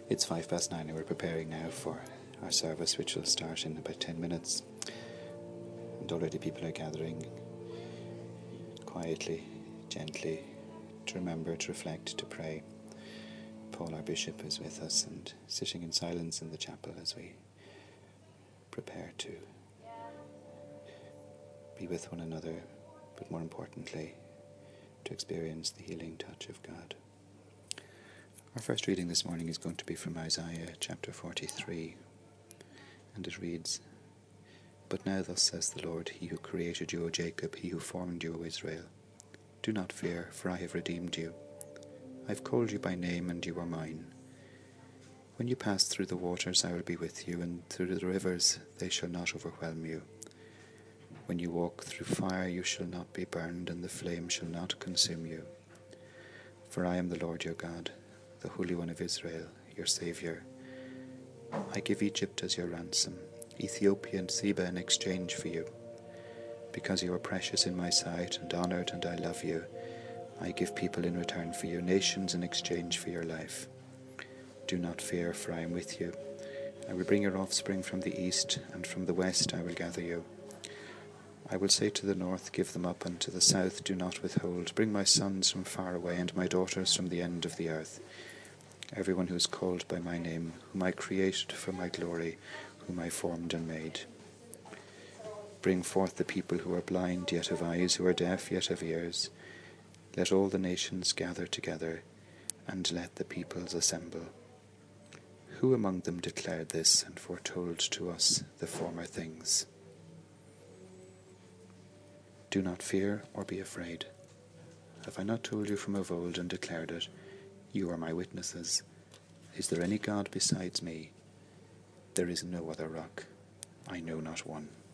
It's 9:05 and we're preparing now for our service, which will start in about 10 minutes. And already people are gathering quietly, gently, to remember, to reflect, to pray. Paul, our bishop, is with us and sitting in silence in the chapel as we prepare to be with one another, but more importantly, to experience the healing touch of God. Our first reading this morning is going to be from Isaiah chapter 43, and it reads, "But now thus says the Lord, He who created you, O Jacob, He who formed you, O Israel. Do not fear, for I have redeemed you. I have called you by name, and you are mine. When you pass through the waters, I will be with you, and through the rivers, they shall not overwhelm you. When you walk through fire, you shall not be burned, and the flame shall not consume you. For I am the Lord your God, the Holy One of Israel, your Saviour. I give Egypt as your ransom, Ethiopia and Seba in exchange for you. Because you are precious in my sight and honoured, and I love you, I give people in return for you, nations in exchange for your life. Do not fear, for I am with you. I will bring your offspring from the east, and from the west I will gather you. I will say to the north, give them up, and to the south, do not withhold. Bring my sons from far away, and my daughters from the end of the earth. Everyone who is called by my name, whom I created for my glory, whom I formed and made. Bring forth the people who are blind yet have eyes, who are deaf yet have ears. Let all the nations gather together, and let the peoples assemble. Who among them declared this and foretold to us the former things? Do not fear or be afraid. Have I not told you from of old and declared it? You are my witnesses. Is there any God besides me? There is no other rock. I know not one."